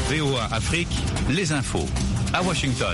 VOA Afrique, les infos. À Washington.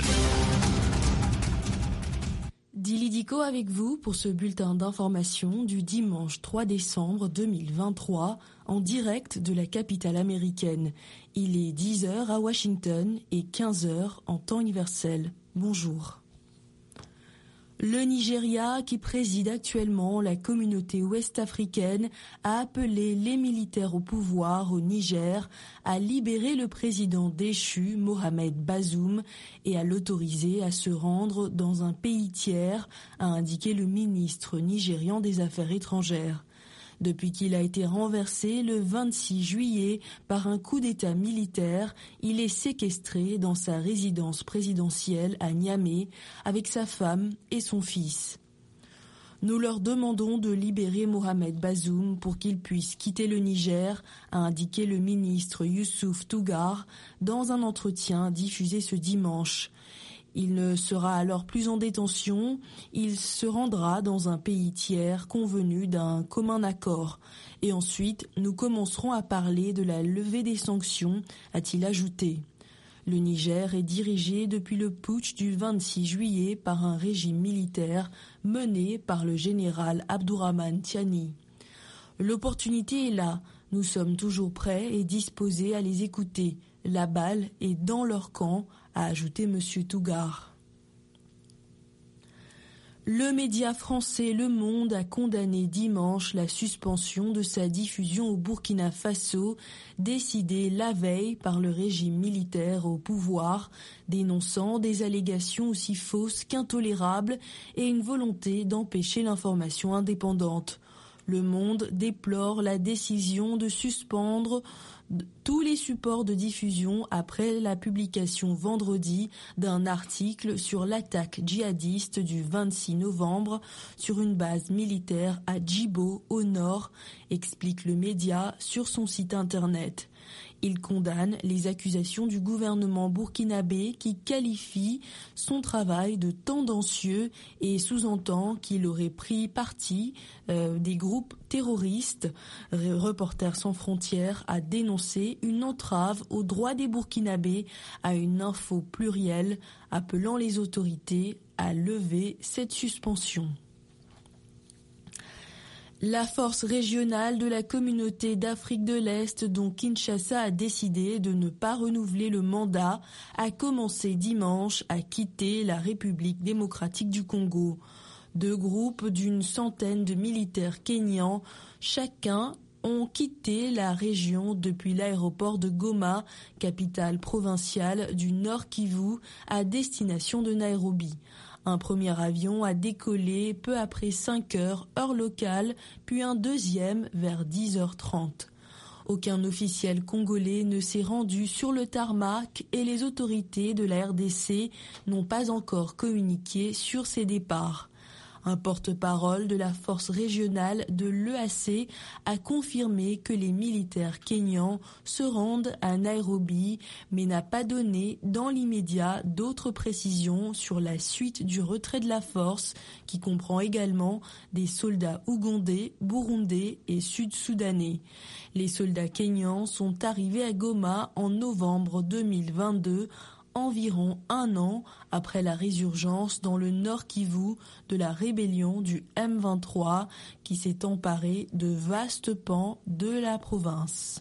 Dili Diko avec vous pour ce bulletin d'information du dimanche 3 décembre 2023 en direct de la capitale américaine. Il est 10h à Washington et 15h en temps universel. Bonjour. Le Nigeria, qui préside actuellement la communauté ouest-africaine, a appelé les militaires au pouvoir au Niger à libérer le président déchu, Mohamed Bazoum, et à l'autoriser à se rendre dans un pays tiers, a indiqué le ministre nigérian des Affaires étrangères. Depuis qu'il a été renversé le 26 juillet par un coup d'État militaire, il est séquestré dans sa résidence présidentielle à Niamey avec sa femme et son fils. Nous leur demandons de libérer Mohamed Bazoum pour qu'il puisse quitter le Niger, a indiqué le ministre Youssouf Tougar dans un entretien diffusé ce dimanche. Il ne sera alors plus en détention, il se rendra dans un pays tiers convenu d'un commun accord. Et ensuite, nous commencerons à parler de la levée des sanctions, a-t-il ajouté. Le Niger est dirigé depuis le putsch du 26 juillet par un régime militaire mené par le général Abdourahmane Tiani. L'opportunité est là, nous sommes toujours prêts et disposés à les écouter. La balle est dans leur camp, a ajouté M. Tougar. Le média français Le Monde a condamné dimanche la suspension de sa diffusion au Burkina Faso, décidée la veille par le régime militaire au pouvoir, dénonçant des allégations aussi fausses qu'intolérables et une volonté d'empêcher l'information indépendante. Le Monde déplore la décision de suspendre tous les supports de diffusion après la publication vendredi d'un article sur l'attaque djihadiste du 26 novembre sur une base militaire à Djibo au nord, explique le média sur son site internet. Il condamne les accusations du gouvernement burkinabé qui qualifie son travail de tendancieux et sous-entend qu'il aurait pris parti des groupes terroristes. Reporters sans frontières a dénoncé une entrave aux droits des Burkinabés à une info plurielle, appelant les autorités à lever cette suspension. La force régionale de la communauté d'Afrique de l'Est, dont Kinshasa a décidé de ne pas renouveler le mandat, a commencé dimanche à quitter la République démocratique du Congo. Deux groupes d'une centaine de militaires kényans, chacun, ont quitté la région depuis l'aéroport de Goma, capitale provinciale du Nord Kivu, à destination de Nairobi. Un premier avion a décollé peu après 5 heures, heure locale, puis un deuxième vers 10h30. Aucun officiel congolais ne s'est rendu sur le tarmac et les autorités de la RDC n'ont pas encore communiqué sur ces départs. Un porte-parole de la force régionale de l'EAC a confirmé que les militaires kényans se rendent à Nairobi, mais n'a pas donné dans l'immédiat d'autres précisions sur la suite du retrait de la force, qui comprend également des soldats ougandais, burundais et sud-soudanais. Les soldats kényans sont arrivés à Goma en novembre 2022, environ un an après la résurgence dans le Nord Kivu de la rébellion du M23 qui s'est emparée de vastes pans de la province.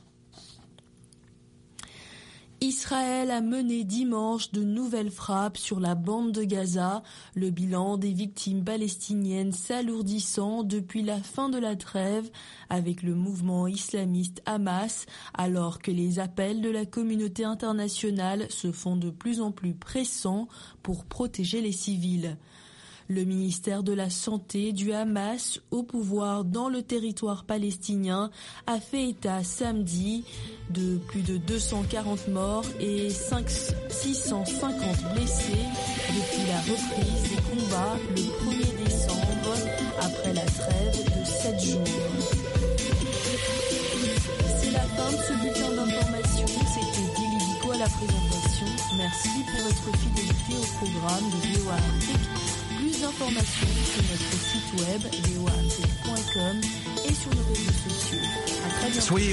Israël a mené dimanche de nouvelles frappes sur la bande de Gaza, le bilan des victimes palestiniennes s'alourdissant depuis la fin de la trêve avec le mouvement islamiste Hamas, alors que les appels de la communauté internationale se font de plus en plus pressants pour protéger les civils. Le ministère de la Santé du Hamas, au pouvoir dans le territoire palestinien, a fait état samedi de plus de 240 morts et 650 blessés depuis la reprise des combats le 1er décembre, après la trêve de 7 jours. C'est la fin de ce bulletin d'information. C'était Dili Diko à la présentation. Merci pour votre fidélité au programme de VOA Afrique. Plus d'informations sur notre site web voaafrique.com et sur nos réseaux sociaux. À très bientôt.